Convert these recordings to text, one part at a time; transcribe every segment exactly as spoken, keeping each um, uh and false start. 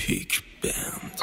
پیک بند.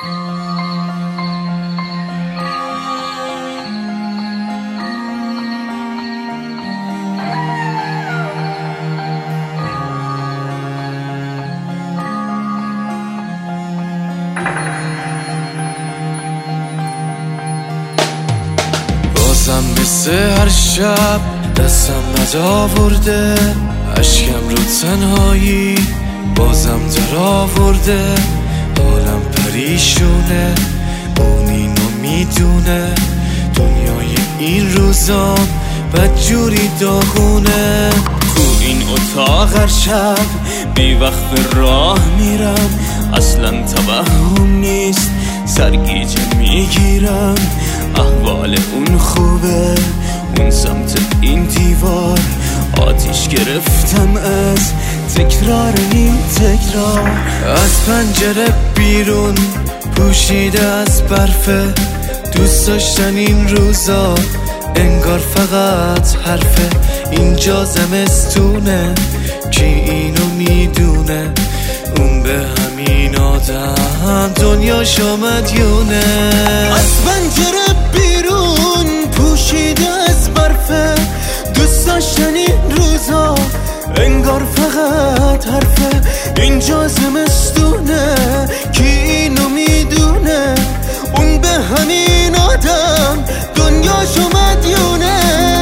بازم مثل هر شب دستم نداورده، اشکم رو تنهایی بازم در آورده. حالم پریشونه، اون اینو میدونه، دنیای این روزان بدجوری داغونه. تو این اتاق هر شب بی وقت راه میرم، اصلا توهم نیست سرگیجه میگیرم. احوال اون خوبه، اون سمت این دیوار آتیش گرفتم از تکرار این تکرار. از پنجره بیرون پوشیده از برفه، دوست داشتن این روزا انگار فقط حرفه. اینجا زمستونه، کی اینو میدونه، اون به همین آدم دنیاش مدیونه. از پنجره بیرون پوشیده از برفه، دوست داشتن این روزا انگار فقط حرفه. اینجا زمستونه، کی اینو میدونه، اون به همین آدم دنیاشو مدیونه.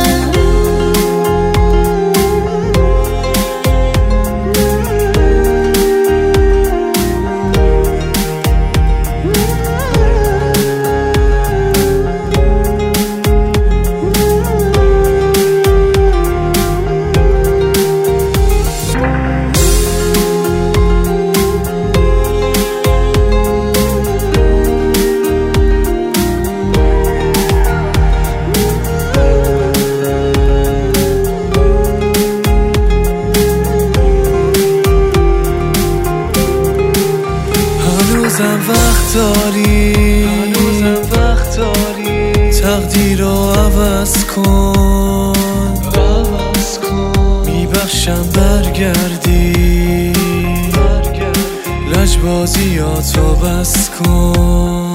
هنوزم وقت داری، هنوزم وقت داری، تقدیر رو عوض کن، عوض کن. میبخشم برگردی، برگردی. لجبازیاتو بس کن،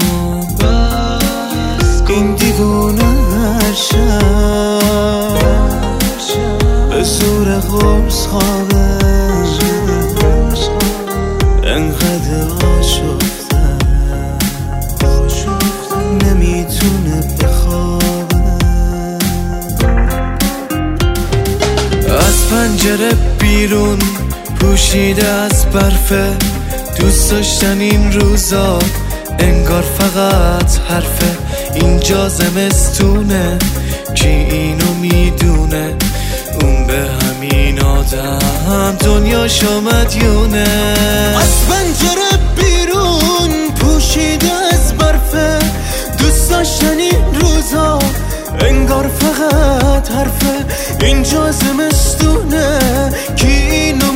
بس کن. این دیوونه هر شب به زور قرص خوابه، انقدر آشفته نمیتونه بخوابه. از پنجره بیرون پوشیده از برفه، دوست داشتن این روزا انگار فقط حرفه. اینجا زمستونه، کی اینو میدونه، اون به همین آدم دنیاشو مدیونه. از پنجره بیرون پوشیده از برفه، دوست داشتن این روزا انگار فقط حرفه. اینجا زمستونه، کی اینو